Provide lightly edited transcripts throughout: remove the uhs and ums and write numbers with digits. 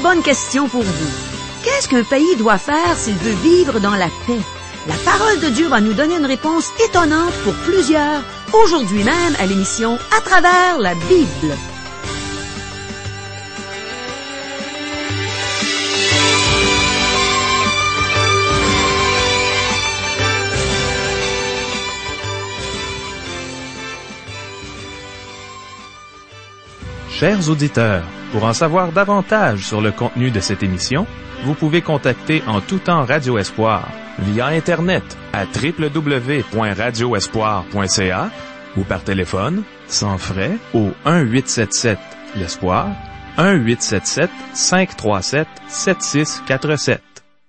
bonne question pour vous. Qu'est-ce qu'un pays doit faire s'il veut vivre dans la paix? La parole de Dieu va nous donner une réponse étonnante pour plusieurs, aujourd'hui même à l'émission À travers la Bible. Chers auditeurs, pour en savoir davantage sur le contenu de cette émission, vous pouvez contacter en tout temps Radio Espoir via Internet à www.radioespoir.ca ou par téléphone, sans frais, au 1-877-l'Espoir, 1-877-537-7647.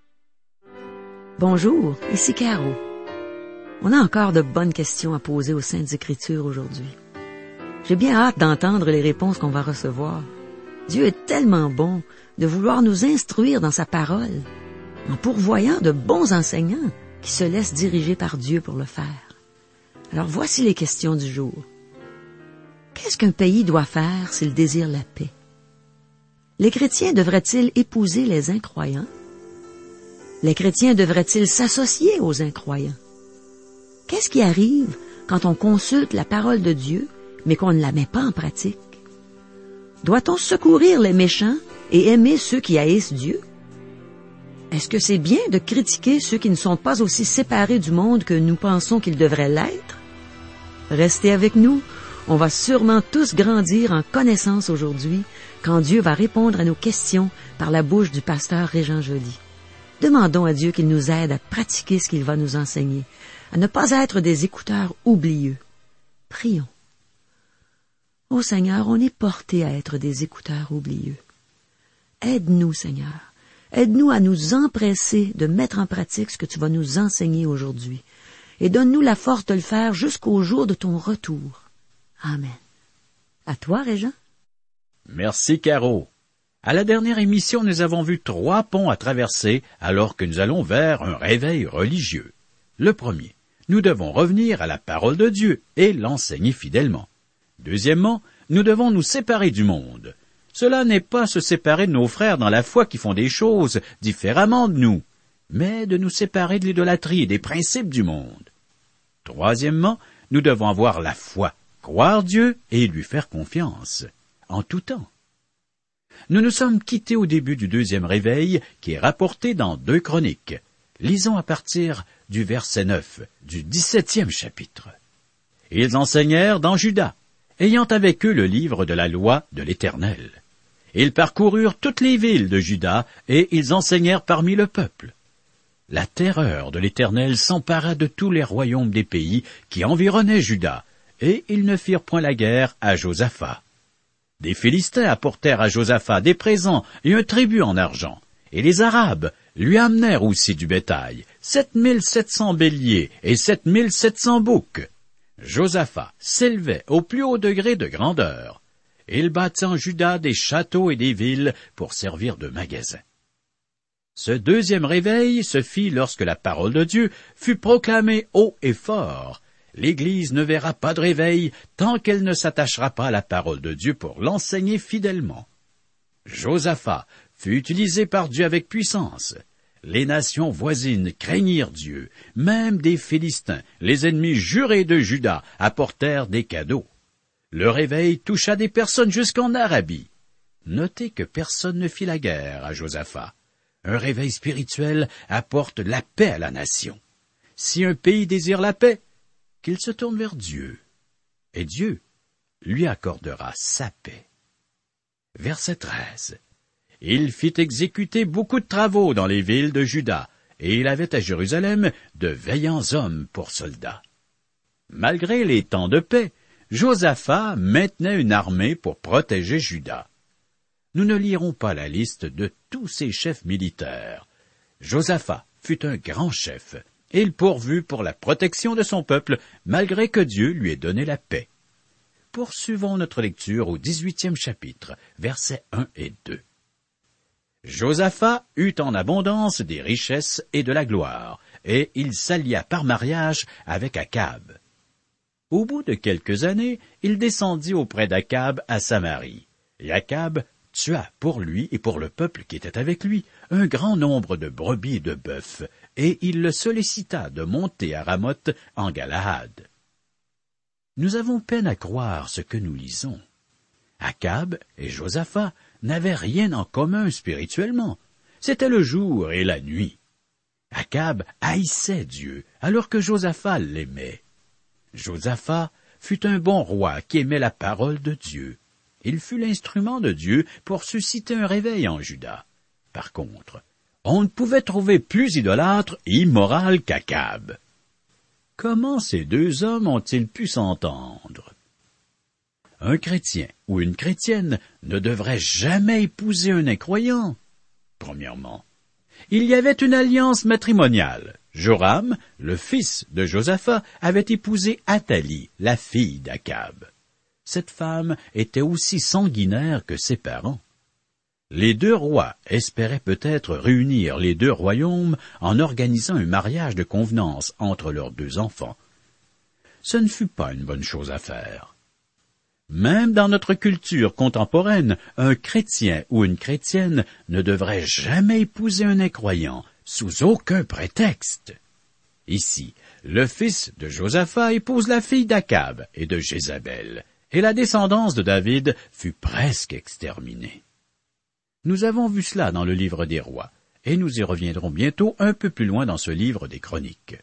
Bonjour, ici Caro. On a encore de bonnes questions à poser aux Saintes Écritures aujourd'hui. J'ai bien hâte d'entendre les réponses qu'on va recevoir. Dieu est tellement bon de vouloir nous instruire dans sa parole, en pourvoyant de bons enseignants qui se laissent diriger par Dieu pour le faire. Alors voici les questions du jour. Qu'est-ce qu'un pays doit faire s'il désire la paix? Les chrétiens devraient-ils épouser les incroyants? Les chrétiens devraient-ils s'associer aux incroyants? Qu'est-ce qui arrive quand on consulte la parole de Dieu mais qu'on ne la met pas en pratique? Doit-on secourir les méchants et aimer ceux qui haïssent Dieu? Est-ce que c'est bien de critiquer ceux qui ne sont pas aussi séparés du monde que nous pensons qu'ils devraient l'être? Restez avec nous, on va sûrement tous grandir en connaissance aujourd'hui quand Dieu va répondre à nos questions par la bouche du pasteur Régent Joly. Demandons à Dieu qu'il nous aide à pratiquer ce qu'il va nous enseigner, à ne pas être des écouteurs oublieux. Prions. Ô Seigneur, on est porté à être des écouteurs oublieux. Aide-nous, Seigneur. Aide-nous à nous empresser de mettre en pratique ce que tu vas nous enseigner aujourd'hui. Et donne-nous la force de le faire jusqu'au jour de ton retour. Amen. À toi, Régent. Merci, Caro. À la dernière émission, nous avons vu 3 ponts à traverser alors que nous allons vers un réveil religieux. Le premier, nous devons revenir à la parole de Dieu et l'enseigner fidèlement. Deuxièmement, nous devons nous séparer du monde. Cela n'est pas se séparer de nos frères dans la foi qui font des choses différemment de nous, mais de nous séparer de l'idolâtrie et des principes du monde. Troisièmement, nous devons avoir la foi, croire Dieu et lui faire confiance, en tout temps. Nous nous sommes quittés au début du 2e réveil qui est rapporté dans 2 Chroniques. Lisons à partir du verset 9 du 17e chapitre. Ils enseignèrent dans Juda, ayant avec eux le livre de la loi de l'Éternel. Ils parcoururent toutes les villes de Juda, et ils enseignèrent parmi le peuple. La terreur de l'Éternel s'empara de tous les royaumes des pays qui environnaient Juda, et ils ne firent point la guerre à Josaphat. Des Philistins apportèrent à Josaphat des présents et un tribut en argent, et les Arabes lui amenèrent aussi du bétail, 7700 béliers et 7700 boucs. Josaphat s'élevait au plus haut degré de grandeur. Il bâtit en Juda des châteaux et des villes pour servir de magasins. Ce 2e réveil se fit lorsque la parole de Dieu fut proclamée haut et fort. L'Église ne verra pas de réveil tant qu'elle ne s'attachera pas à la parole de Dieu pour l'enseigner fidèlement. Josaphat fut utilisé par Dieu avec puissance. Les nations voisines craignirent Dieu. Même des Philistins, les ennemis jurés de Juda, apportèrent des cadeaux. Le réveil toucha des personnes jusqu'en Arabie. Notez que personne ne fit la guerre à Josaphat. Un réveil spirituel apporte la paix à la nation. Si un pays désire la paix, qu'il se tourne vers Dieu. Et Dieu lui accordera sa paix. Verset 13. Il fit exécuter beaucoup de travaux dans les villes de Juda, et il avait à Jérusalem de vaillants hommes pour soldats. Malgré les temps de paix, Josaphat maintenait une armée pour protéger Juda. Nous ne lirons pas la liste de tous ces chefs militaires. Josaphat fut un grand chef, et il pourvut pour la protection de son peuple, malgré que Dieu lui ait donné la paix. Poursuivons notre lecture au 18e chapitre, versets 1 et 2. Josaphat eut en abondance des richesses et de la gloire, et il s'allia par mariage avec Akab. Au bout de quelques années, il descendit auprès d'Akab à Samarie, et Akab tua pour lui et pour le peuple qui était avec lui un grand nombre de brebis et de bœufs, et il le sollicita de monter à Ramoth en Galaad. Nous avons peine à croire ce que nous lisons. Akab et Josaphat n'avaient rien en commun spirituellement. C'était le jour et la nuit. Akab haïssait Dieu, alors que Josaphat l'aimait. Josaphat fut un bon roi qui aimait la parole de Dieu. Il fut l'instrument de Dieu pour susciter un réveil en Juda. Par contre, on ne pouvait trouver plus idolâtre et immoral qu'Akab. Comment ces deux hommes ont-ils pu s'entendre? Un chrétien ou une chrétienne ne devrait jamais épouser un incroyant. Premièrement, il y avait une alliance matrimoniale. Joram, le fils de Josaphat, avait épousé Athalie, la fille d'Akab. Cette femme était aussi sanguinaire que ses parents. Les deux rois espéraient peut-être réunir les deux royaumes en organisant un mariage de convenance entre leurs deux enfants. Ce ne fut pas une bonne chose à faire. Même dans notre culture contemporaine, un chrétien ou une chrétienne ne devrait jamais épouser un incroyant, sous aucun prétexte. Ici, le fils de Josaphat épouse la fille d'Akab et de Jézabel, et la descendance de David fut presque exterminée. Nous avons vu cela dans le livre des rois, et nous y reviendrons bientôt un peu plus loin dans ce livre des chroniques.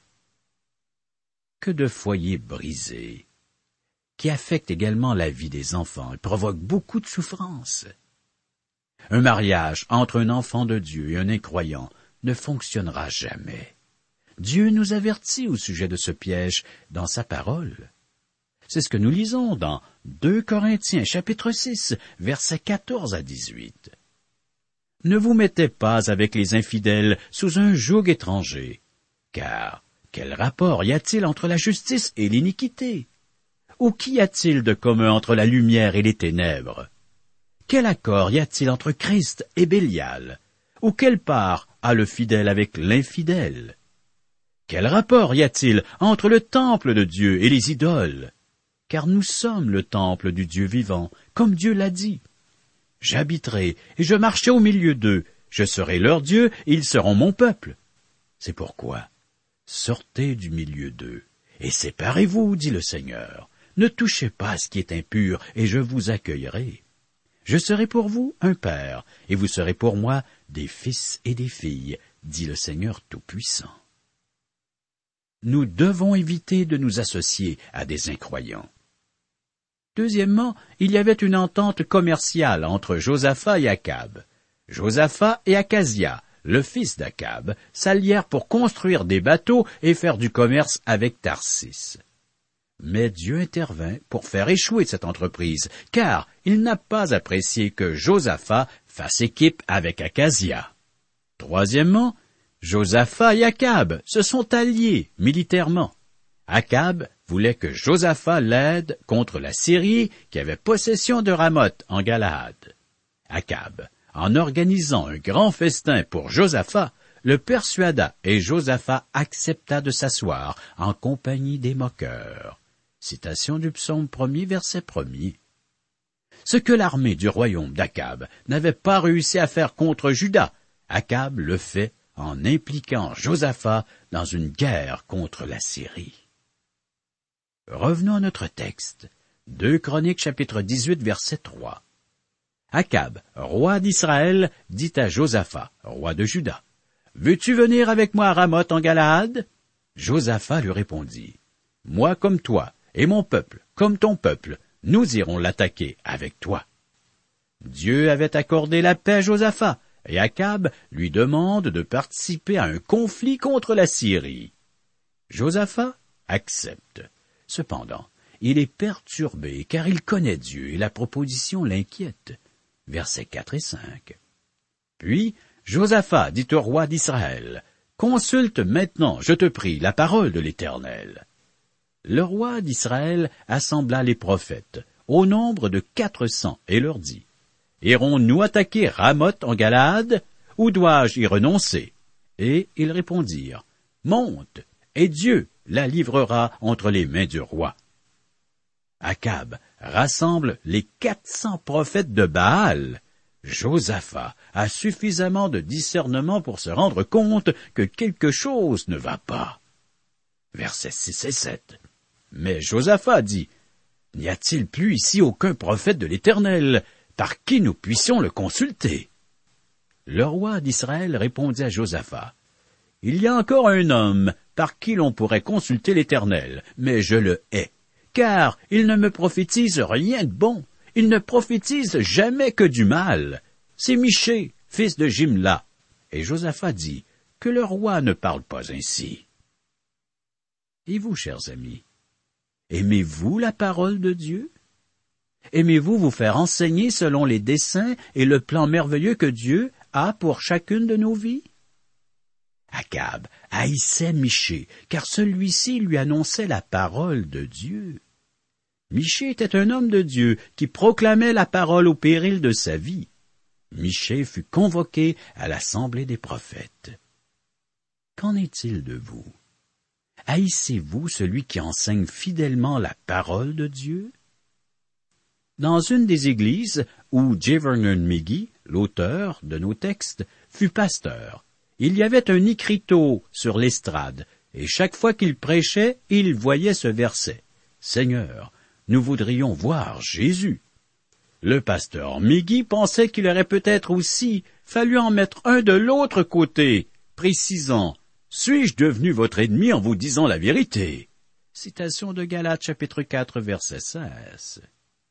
Que de foyers brisés, qui affectent également la vie des enfants et provoquent beaucoup de souffrance. Un mariage entre un enfant de Dieu et un incroyant ne fonctionnera jamais. Dieu nous avertit au sujet de ce piège dans sa parole. C'est ce que nous lisons dans 2 Corinthiens chapitre 6, versets 14 à 18. Ne vous mettez pas avec les infidèles sous un joug étranger, car quel rapport y a-t-il entre la justice et l'iniquité? Ou qu'y a-t-il de commun entre la lumière et les ténèbres? Quel accord y a-t-il entre Christ et Bélial? Ou quelle part a le fidèle avec l'infidèle? Quel rapport y a-t-il entre le temple de Dieu et les idoles? Car nous sommes le temple du Dieu vivant, comme Dieu l'a dit. J'habiterai et je marcherai au milieu d'eux, je serai leur Dieu et ils seront mon peuple. C'est pourquoi, sortez du milieu d'eux et séparez-vous, dit le Seigneur. Ne touchez pas à ce qui est impur, et je vous accueillerai. Je serai pour vous un père, et vous serez pour moi des fils et des filles, dit le Seigneur Tout-Puissant. Nous devons éviter de nous associer à des incroyants. Deuxièmement, il y avait une entente commerciale entre Josaphat et Akab. Josaphat et Akazia, le fils d'Akab, s'allièrent pour construire des bateaux et faire du commerce avec Tarsis. Mais Dieu intervint pour faire échouer cette entreprise, car il n'a pas apprécié que Josaphat fasse équipe avec Akazia. Troisièmement, Josaphat et Akab se sont alliés militairement. Akab voulait que Josaphat l'aide contre la Syrie qui avait possession de Ramoth en Galaad. Akab, en organisant un grand festin pour Josaphat, le persuada et Josaphat accepta de s'asseoir en compagnie des moqueurs. Citation du psaume 1er, verset 1er. Ce que l'armée du royaume d'Akab n'avait pas réussi à faire contre Juda, Akab le fait en impliquant Josaphat dans une guerre contre la Syrie. Revenons à notre texte. 2 Chroniques chapitre 18, verset 3. Akab, roi d'Israël, dit à Josaphat, roi de Juda, « Veux-tu venir avec moi à Ramoth en Galaad ?» Josaphat lui répondit, « Moi comme toi, et mon peuple comme ton peuple, nous irons l'attaquer avec toi. » Dieu avait accordé la paix à Josaphat, et Akab lui demande de participer à un conflit contre la Syrie. Josaphat accepte. Cependant, il est perturbé car il connaît Dieu et la proposition l'inquiète. Versets 4 et 5. Puis, Josaphat dit au roi d'Israël, « Consulte maintenant, je te prie, la parole de l'Éternel. » Le roi d'Israël assembla les prophètes, au nombre de 400, et leur dit, « Irons-nous attaquer Ramoth en Galaad, ou dois-je y renoncer ?» Et ils répondirent, « Monte, et Dieu la livrera entre les mains du roi. » Akab rassemble les 400 prophètes de Baal. Josaphat a suffisamment de discernement pour se rendre compte que quelque chose ne va pas. Versets 6 et 7. Mais Josaphat dit, « N'y a-t-il plus ici aucun prophète de l'Éternel, par qui nous puissions le consulter ?» Le roi d'Israël répondit à Josaphat, « Il y a encore un homme par qui l'on pourrait consulter l'Éternel, mais je le hais, car il ne me prophétise rien de bon. Il ne prophétise jamais que du mal. C'est Michée, fils de Jimla. » Et Josaphat dit, « Que le roi ne parle pas ainsi. » Et vous, chers amis, aimez-vous la parole de Dieu? Aimez-vous vous faire enseigner selon les desseins et le plan merveilleux que Dieu a pour chacune de nos vies? Akab haïssait Michée, car celui-ci lui annonçait la parole de Dieu. Michée était un homme de Dieu qui proclamait la parole au péril de sa vie. Michée fut convoqué à l'assemblée des prophètes. Qu'en est-il de vous? Haïssez-vous celui qui enseigne fidèlement la parole de Dieu? Dans une des églises où J. Vernon McGee, l'auteur de nos textes, fut pasteur, il y avait un écriteau sur l'estrade, et chaque fois qu'il prêchait, il voyait ce verset. « Seigneur, nous voudrions voir Jésus. » Le pasteur McGee pensait qu'il aurait peut-être aussi fallu en mettre un de l'autre côté, précisant « Suis-je devenu votre ennemi en vous disant la vérité ?» Citation de Galates chapitre 4 verset 16.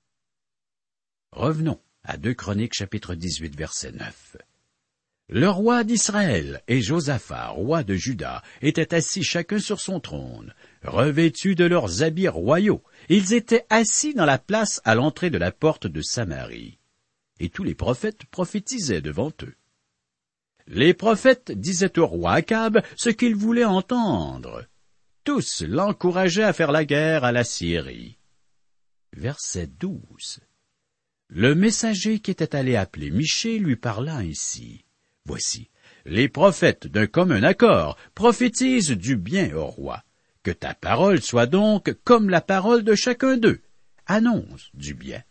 Revenons à 2 Chroniques chapitre 18 verset 9. Le roi d'Israël et Josaphat, roi de Juda, étaient assis chacun sur son trône, revêtus de leurs habits royaux. Ils étaient assis dans la place à l'entrée de la porte de Samarie. Et tous les prophètes prophétisaient devant eux. Les prophètes disaient au roi Akab ce qu'il voulait entendre. Tous l'encourageaient à faire la guerre à la Syrie. Verset 12. Le messager qui était allé appeler Michée lui parla ainsi. Voici, les prophètes d'un commun accord prophétisent du bien au roi. Que ta parole soit donc comme la parole de chacun d'eux. Annonce du bien.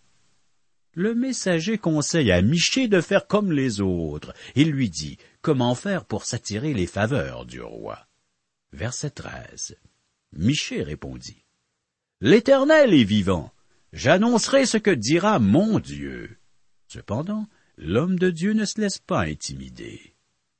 Le messager conseille à Michée de faire comme les autres. Il lui dit comment faire pour s'attirer les faveurs du roi. Verset 13. Michée répondit, « L'Éternel est vivant. J'annoncerai ce que dira mon Dieu. » Cependant, l'homme de Dieu ne se laisse pas intimider.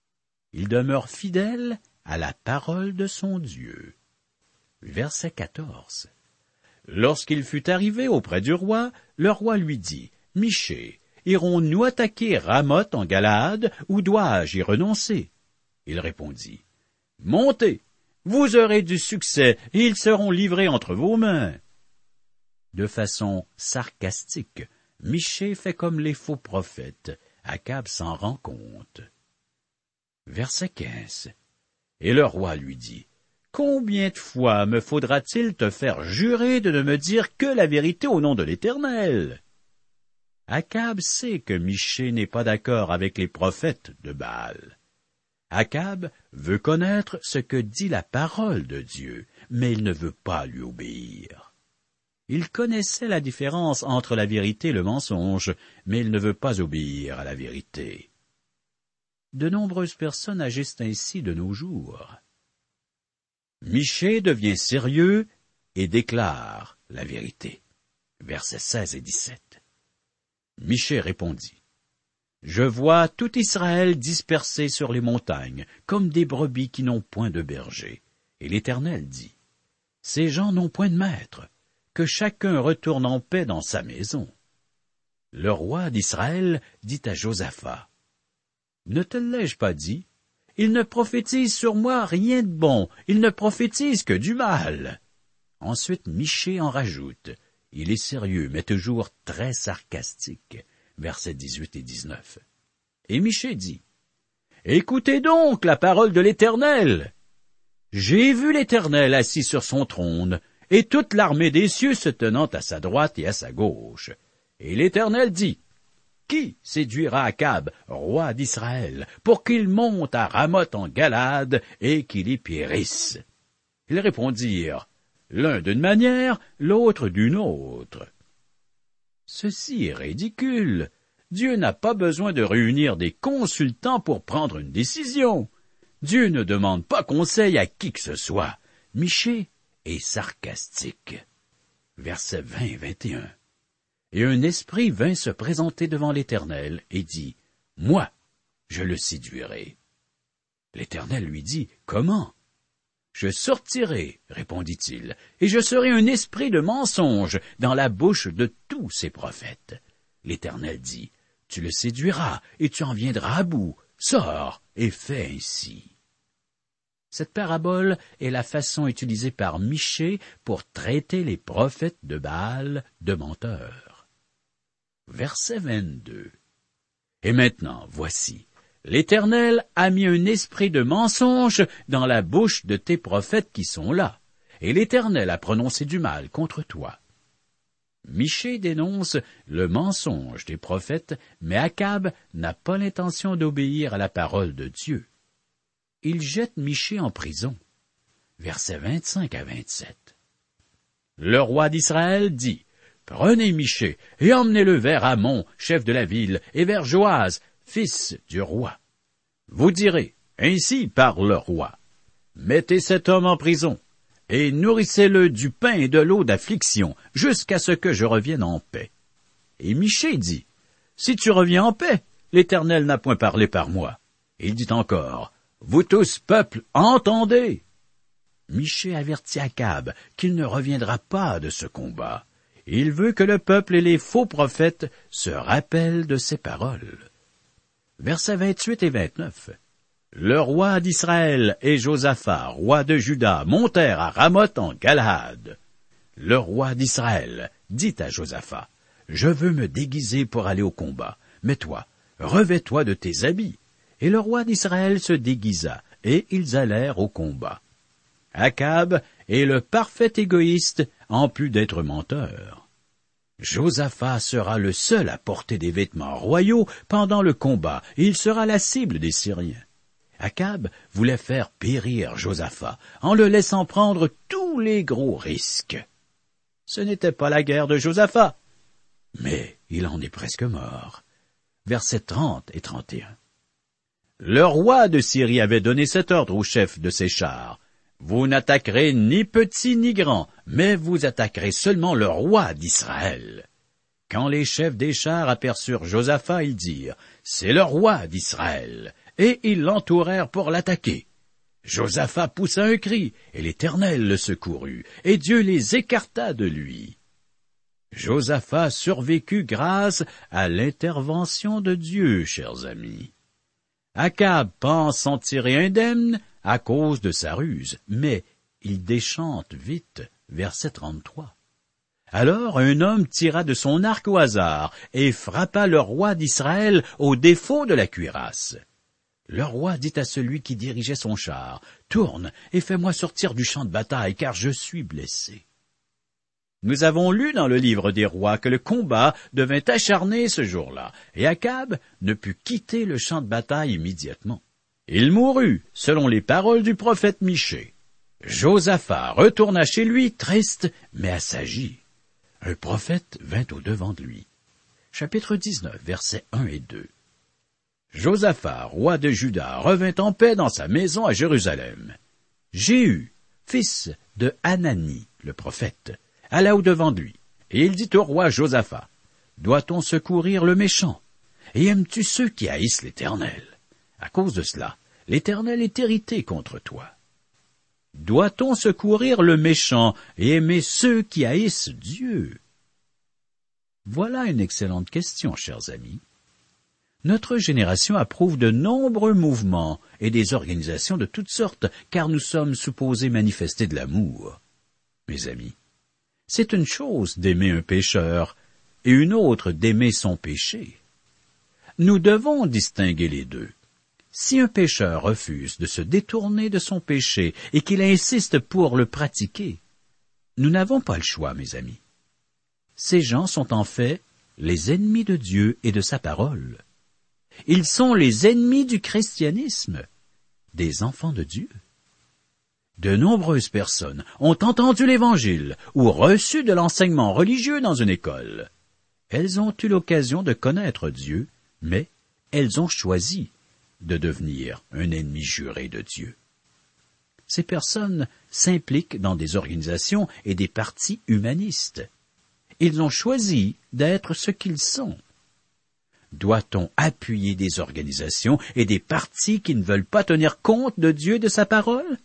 Il demeure fidèle à la parole de son Dieu. Verset 14. Lorsqu'il fut arrivé auprès du roi, le roi lui dit, « Michée, irons-nous attaquer Ramoth en Galaad, ou dois-je y renoncer ?» Il répondit, « Montez, vous aurez du succès, et ils seront livrés entre vos mains. » De façon sarcastique, Michée fait comme les faux prophètes. Akab s'en rend compte. Verset 15. Et le roi lui dit, « Combien de fois me faudra-t-il te faire jurer de ne me dire que la vérité au nom de l'Éternel? » Akab sait que Michée n'est pas d'accord avec les prophètes de Baal. Akab veut connaître ce que dit la parole de Dieu, mais il ne veut pas lui obéir. Il connaissait la différence entre la vérité et le mensonge, mais il ne veut pas obéir à la vérité. De nombreuses personnes agissent ainsi de nos jours. Michée devient sérieux et déclare la vérité. Versets 16 et 17. Michée répondit, « Je vois tout Israël dispersé sur les montagnes, comme des brebis qui n'ont point de berger. Et l'Éternel dit, « Ces gens n'ont point de maître. Que chacun retourne en paix dans sa maison. » Le roi d'Israël dit à Josaphat, « Ne te l'ai-je pas dit? Il ne prophétise sur moi rien de bon, il ne prophétise que du mal. » Ensuite Michée en rajoute. Il est sérieux, mais toujours très sarcastique. Versets 18 et 19. Et Michée dit, « Écoutez donc la parole de l'Éternel. J'ai vu l'Éternel assis sur son trône, et toute l'armée des cieux se tenant à sa droite et à sa gauche. Et l'Éternel dit, « Qui séduira Akab, roi d'Israël, pour qu'il monte à Ramoth en Galaad et qu'il y périsse? » Ils répondirent, « L'un d'une manière, l'autre d'une autre. » Ceci est ridicule. Dieu n'a pas besoin de réunir des consultants pour prendre une décision. Dieu ne demande pas conseil à qui que ce soit. Michée est sarcastique. Versets 20 et 21. Et un esprit vint se présenter devant l'Éternel et dit, « Moi, je le séduirai. » L'Éternel lui dit, « Comment? » « Je sortirai, répondit-il, et je serai un esprit de mensonge dans la bouche de tous ses prophètes. » L'Éternel dit, « Tu le séduiras, et tu en viendras à bout. Sors, et fais ainsi. » Cette parabole est la façon utilisée par Michée pour traiter les prophètes de Baal de menteurs. Verset 22. Et maintenant, voici, l'Éternel a mis un esprit de mensonge dans la bouche de tes prophètes qui sont là, et l'Éternel a prononcé du mal contre toi. Michée dénonce le mensonge des prophètes, mais Akab n'a pas l'intention d'obéir à la parole de Dieu. Il jette Michée en prison. Versets 25 à 27. Le roi d'Israël dit, « Prenez Michée et emmenez-le vers Amon, chef de la ville, et vers Joas, fils du roi. Vous direz, ainsi parle le roi, mettez cet homme en prison, et nourrissez-le du pain et de l'eau d'affliction, jusqu'à ce que je revienne en paix. » Et Michée dit, « Si tu reviens en paix, l'Éternel n'a point parlé par moi. » Il dit encore, « Vous tous, peuple, entendez. » Michée avertit Akab qu'il ne reviendra pas de ce combat. Il veut que le peuple et les faux prophètes se rappellent de ses paroles. Versets 28 et 29. Le roi d'Israël et Josaphat, roi de Juda, montèrent à Ramoth en Galahad. Le roi d'Israël dit à Josaphat, « Je veux me déguiser pour aller au combat, mais toi, revêts-toi de tes habits. » Et le roi d'Israël se déguisa, et ils allèrent au combat. Akab est le parfait égoïste, en plus d'être menteur. Josaphat sera le seul à porter des vêtements royaux pendant le combat, et il sera la cible des Syriens. Akab voulait faire périr Josaphat, en le laissant prendre tous les gros risques. Ce n'était pas la guerre de Josaphat, mais il en est presque mort. Versets 30 et 31. Le roi de Syrie avait donné cet ordre au chef de ses chars. « Vous n'attaquerez ni petit ni grand, mais vous attaquerez seulement le roi d'Israël. » Quand les chefs des chars aperçurent Josaphat, ils dirent, « C'est le roi d'Israël. » Et ils l'entourèrent pour l'attaquer. Josaphat poussa un cri, et l'Éternel le secourut, et Dieu les écarta de lui. Josaphat survécut grâce à l'intervention de Dieu, chers amis. Akab pense s'en tirer indemne à cause de sa ruse, mais il déchante vite, verset 33. Alors un homme tira de son arc au hasard et frappa le roi d'Israël au défaut de la cuirasse. Le roi dit à celui qui dirigeait son char, « Tourne et fais-moi sortir du champ de bataille, car je suis blessé. » Nous avons lu dans le livre des rois que le combat devint acharné ce jour-là, et Akab ne put quitter le champ de bataille immédiatement. Il mourut, selon les paroles du prophète Michée. Josaphat retourna chez lui, triste, mais assagi. Un prophète vint au-devant de lui. Chapitre 19, versets 1 et 2. Josaphat, roi de Juda, revint en paix dans sa maison à Jérusalem. Jéhu, fils de Hanani, le prophète, alla au-devant de lui, et il dit au roi Josaphat, « Doit-on secourir le méchant? Et aimes-tu ceux qui haïssent l'Éternel? À cause de cela, l'Éternel est irrité contre toi. Doit-on secourir le méchant et aimer ceux qui haïssent Dieu? » Voilà une excellente question, chers amis. Notre génération approuve de nombreux mouvements et des organisations de toutes sortes, car nous sommes supposés manifester de l'amour. Mes amis, c'est une chose d'aimer un pécheur et une autre d'aimer son péché. Nous devons distinguer les deux. Si un pécheur refuse de se détourner de son péché et qu'il insiste pour le pratiquer, nous n'avons pas le choix, mes amis. Ces gens sont en fait les ennemis de Dieu et de sa parole. Ils sont les ennemis du christianisme, des enfants de Dieu. De nombreuses personnes ont entendu l'Évangile ou reçu de l'enseignement religieux dans une école. Elles ont eu l'occasion de connaître Dieu, mais elles ont choisi de devenir un ennemi juré de Dieu. Ces personnes s'impliquent dans des organisations et des partis humanistes. Ils ont choisi d'être ce qu'ils sont. Doit-on appuyer des organisations et des partis qui ne veulent pas tenir compte de Dieu et de sa parole?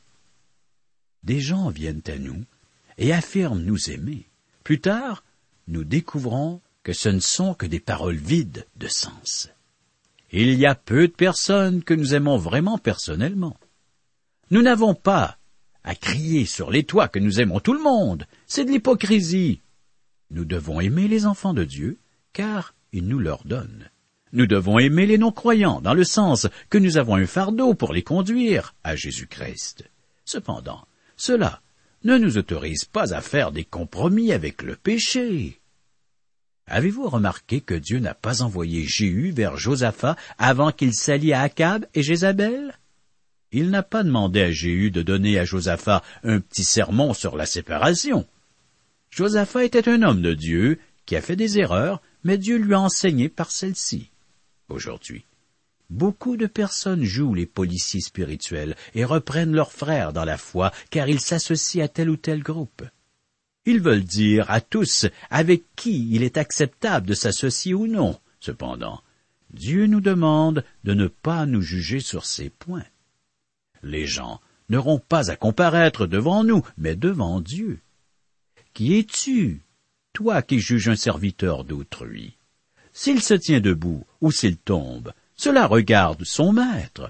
Des gens viennent à nous et affirment nous aimer. Plus tard, nous découvrons que ce ne sont que des paroles vides de sens. Il y a peu de personnes que nous aimons vraiment personnellement. Nous n'avons pas à crier sur les toits que nous aimons tout le monde. C'est de l'hypocrisie. Nous devons aimer les enfants de Dieu, car il nous leur donne. Nous devons aimer les non-croyants, dans le sens que nous avons un fardeau pour les conduire à Jésus-Christ. Cependant, cela ne nous autorise pas à faire des compromis avec le péché. Avez-vous remarqué que Dieu n'a pas envoyé Jéhu vers Josaphat avant qu'il s'allie à Akab et Jézabel? Il n'a pas demandé à Jéhu de donner à Josaphat un petit sermon sur la séparation. Josaphat était un homme de Dieu qui a fait des erreurs, mais Dieu lui a enseigné par celle-ci. Aujourd'hui, beaucoup de personnes jouent les policiers spirituels et reprennent leurs frères dans la foi, car ils s'associent à tel ou tel groupe. Ils veulent dire à tous avec qui il est acceptable de s'associer ou non. Cependant, Dieu nous demande de ne pas nous juger sur ces points. Les gens n'auront pas à comparaître devant nous, mais devant Dieu. Qui es-tu, toi qui juges un serviteur d'autrui? S'il se tient debout ou s'il tombe, cela regarde son maître.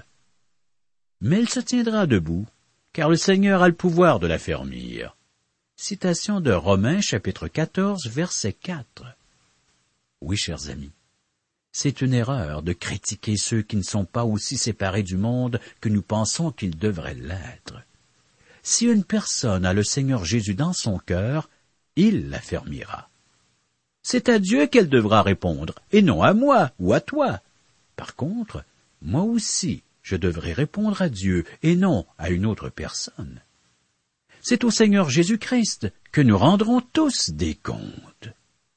Mais il se tiendra debout, car le Seigneur a le pouvoir de l'affermir. Citation de Romains chapitre 14, verset 4. Oui, chers amis, c'est une erreur de critiquer ceux qui ne sont pas aussi séparés du monde que nous pensons qu'ils devraient l'être. Si une personne a le Seigneur Jésus dans son cœur, il l'affermira. C'est à Dieu qu'elle devra répondre, et non à moi ou à toi. Par contre, moi aussi, je devrais répondre à Dieu, et non à une autre personne. C'est au Seigneur Jésus-Christ que nous rendrons tous des comptes.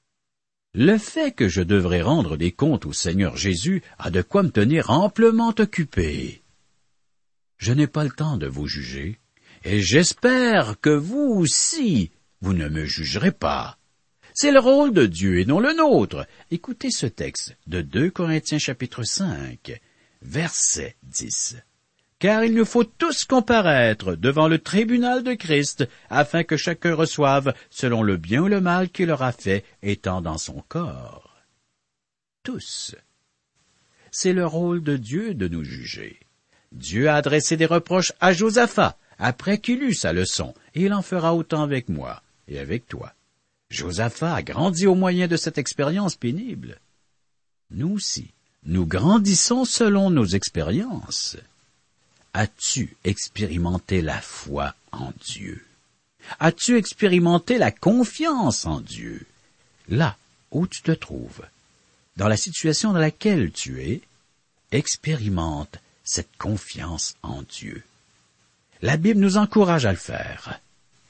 Le fait que je devrais rendre des comptes au Seigneur Jésus a de quoi me tenir amplement occupé. Je n'ai pas le temps de vous juger, et j'espère que vous aussi, vous ne me jugerez pas. C'est le rôle de Dieu et non le nôtre. Écoutez ce texte de 2 Corinthiens chapitre 5, verset 10. Car il nous faut tous comparaître devant le tribunal de Christ, afin que chacun reçoive selon le bien ou le mal qu'il aura fait, étant dans son corps. Tous. C'est le rôle de Dieu de nous juger. Dieu a adressé des reproches à Josaphat, après qu'il eut sa leçon, et il en fera autant avec moi et avec toi. Josaphat a grandi au moyen de cette expérience pénible. Nous aussi, nous grandissons selon nos expériences. As-tu expérimenté la foi en Dieu? As-tu expérimenté la confiance en Dieu? Là où tu te trouves, dans la situation dans laquelle tu es, expérimente cette confiance en Dieu. La Bible nous encourage à le faire.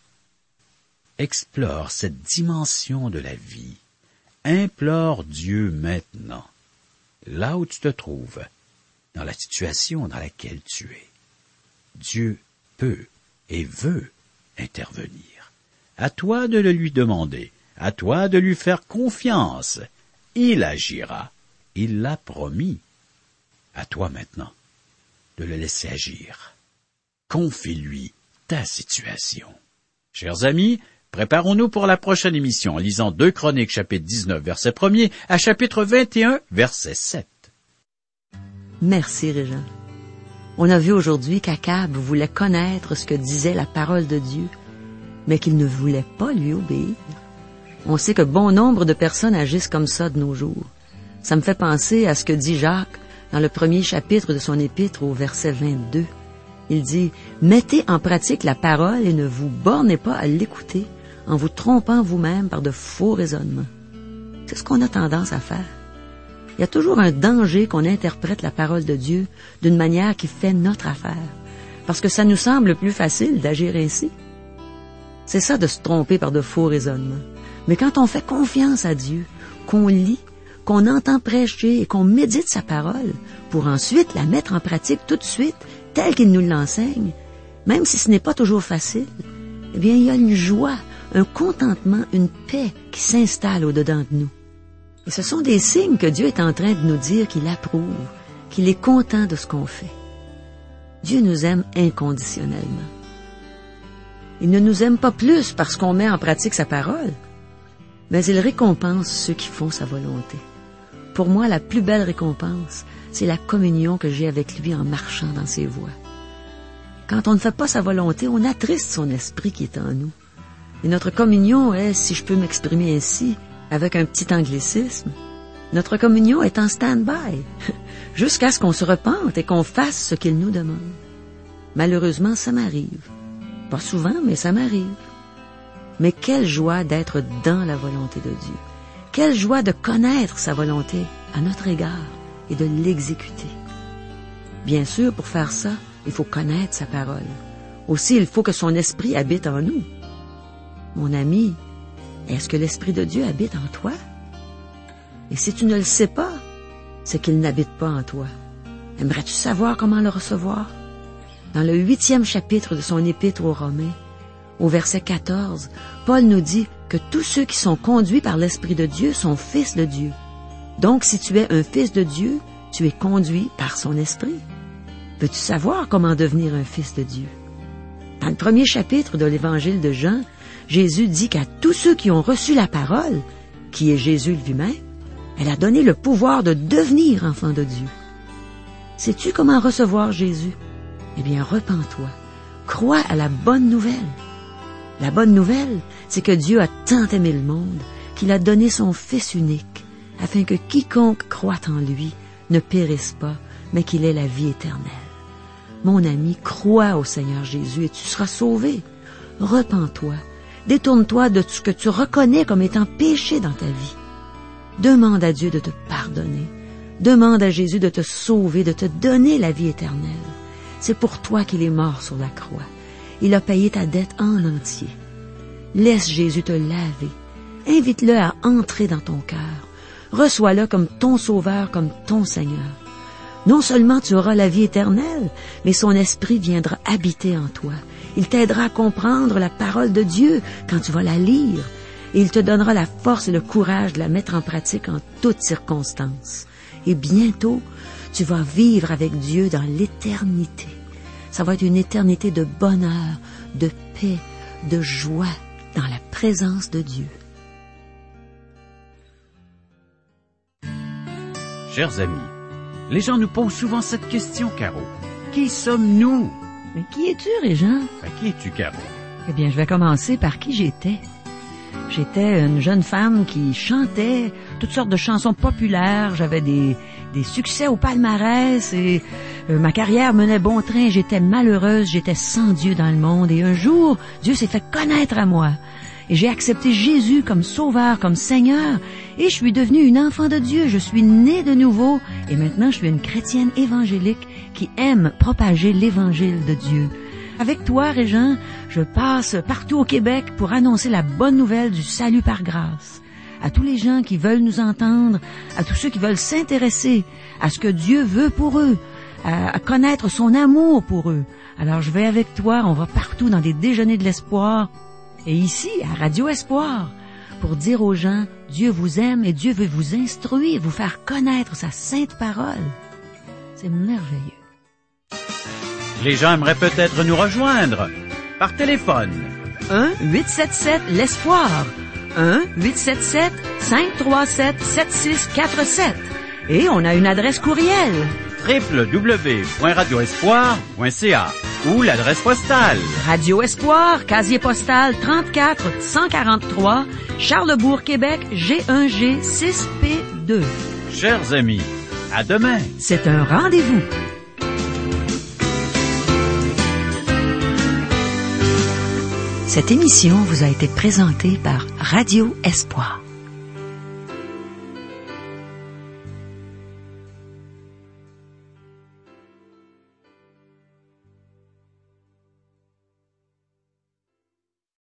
Explore cette dimension de la vie. Implore Dieu maintenant, là où tu te trouves, dans la situation dans laquelle tu es. Dieu peut et veut intervenir. À toi de le lui demander, à toi de lui faire confiance. Il agira, il l'a promis. À toi maintenant de le laisser agir. Confie-lui ta situation. Chers amis, préparons-nous pour la prochaine émission en lisant 2 Chroniques chapitre 19 verset 1er à chapitre 21 verset 7. Merci, Régent. On a vu aujourd'hui qu'Akab voulait connaître ce que disait la parole de Dieu, mais qu'il ne voulait pas lui obéir. On sait que bon nombre de personnes agissent comme ça de nos jours. Ça me fait penser à ce que dit Jacques dans le premier chapitre de son épître au verset 22. Il dit « Mettez en pratique la parole et ne vous bornez pas à l'écouter en vous trompant vous-même par de faux raisonnements. » C'est ce qu'on a tendance à faire. Il y a toujours un danger qu'on interprète la parole de Dieu d'une manière qui fait notre affaire, parce que ça nous semble plus facile d'agir ainsi. C'est ça de se tromper par de faux raisonnements. Mais quand on fait confiance à Dieu, qu'on lit, qu'on entend prêcher et qu'on médite sa parole, pour ensuite la mettre en pratique tout de suite, telle qu'il nous l'enseigne, même si ce n'est pas toujours facile, eh bien, il y a une joie, un contentement, une paix qui s'installe au-dedans de nous. Et ce sont des signes que Dieu est en train de nous dire qu'il approuve, qu'il est content de ce qu'on fait. Dieu nous aime inconditionnellement. Il ne nous aime pas plus parce qu'on met en pratique sa parole, mais il récompense ceux qui font sa volonté. Pour moi, la plus belle récompense, c'est la communion que j'ai avec lui en marchant dans ses voies. Quand on ne fait pas sa volonté, on attriste son esprit qui est en nous. Et notre communion est, si je peux m'exprimer ainsi, avec un petit anglicisme, notre communion est en stand-by, jusqu'à ce qu'on se repente et qu'on fasse ce qu'il nous demande. Malheureusement, ça m'arrive. Pas souvent, mais ça m'arrive. Mais quelle joie d'être dans la volonté de Dieu. Quelle joie de connaître sa volonté à notre égard et de l'exécuter. Bien sûr, pour faire ça, il faut connaître sa parole. Aussi, il faut que son esprit habite en nous. Mon ami, est-ce que l'Esprit de Dieu habite en toi? Et si tu ne le sais pas, c'est qu'il n'habite pas en toi. Aimerais-tu savoir comment le recevoir? Dans le 8e chapitre de son épître aux Romains, au verset 14, Paul nous dit que tous ceux qui sont conduits par l'Esprit de Dieu sont fils de Dieu. Donc, si tu es un fils de Dieu, tu es conduit par son Esprit. Veux-tu savoir comment devenir un fils de Dieu? Dans le 1er chapitre de l'Évangile de Jean, Jésus dit qu'à tous ceux qui ont reçu la parole, qui est Jésus lui-même, elle a donné le pouvoir de devenir enfant de Dieu. Sais-tu comment recevoir Jésus? Eh bien, repens-toi. Crois à la bonne nouvelle. La bonne nouvelle, c'est que Dieu a tant aimé le monde qu'il a donné son Fils unique, afin que quiconque croit en lui ne périsse pas, mais qu'il ait la vie éternelle. Mon ami, crois au Seigneur Jésus et tu seras sauvé. Repens-toi. Détourne-toi de ce que tu reconnais comme étant péché dans ta vie. Demande à Dieu de te pardonner. Demande à Jésus de te sauver, de te donner la vie éternelle. C'est pour toi qu'il est mort sur la croix. Il a payé ta dette en entier. Laisse Jésus te laver. Invite-le à entrer dans ton cœur. Reçois-le comme ton sauveur, comme ton Seigneur. Non seulement tu auras la vie éternelle, mais son esprit viendra habiter en toi. Il t'aidera à comprendre la parole de Dieu quand tu vas la lire. Et il te donnera la force et le courage de la mettre en pratique en toutes circonstances. Et bientôt, tu vas vivre avec Dieu dans l'éternité. Ça va être une éternité de bonheur, de paix, de joie dans la présence de Dieu. Chers amis, les gens nous posent souvent cette question, Caro. Qui sommes-nous? Mais qui es-tu, Régent? Qui es-tu, Caro? Eh bien, je vais commencer par qui j'étais. J'étais une jeune femme qui chantait toutes sortes de chansons populaires. J'avais des succès au palmarès et ma carrière menait bon train. J'étais malheureuse, j'étais sans Dieu dans le monde. Et un jour, Dieu s'est fait connaître à moi. Et j'ai accepté Jésus comme sauveur, comme Seigneur. Et je suis devenue une enfant de Dieu. Je suis née de nouveau. Et maintenant, je suis une chrétienne évangélique qui aime propager l'évangile de Dieu. Avec toi, Régent, je passe partout au Québec pour annoncer la bonne nouvelle du salut par grâce. À tous les gens qui veulent nous entendre, à tous ceux qui veulent s'intéresser à ce que Dieu veut pour eux, à connaître son amour pour eux. Alors je vais avec toi, on va partout dans des déjeuners de l'espoir. Et ici, à Radio Espoir, pour dire aux gens, Dieu vous aime et Dieu veut vous instruire, vous faire connaître sa sainte parole. C'est merveilleux. Les gens aimeraient peut-être nous rejoindre par téléphone. 1-877-l'Espoir. 1-877-537-7647. Et on a une adresse courriel. www.radioespoir.ca ou l'adresse postale. Radio Espoir, casier postal 34 143, Charlesbourg, Québec, G1G 6P2. Chers amis, à demain. C'est un rendez-vous. Cette émission vous a été présentée par Radio Espoir.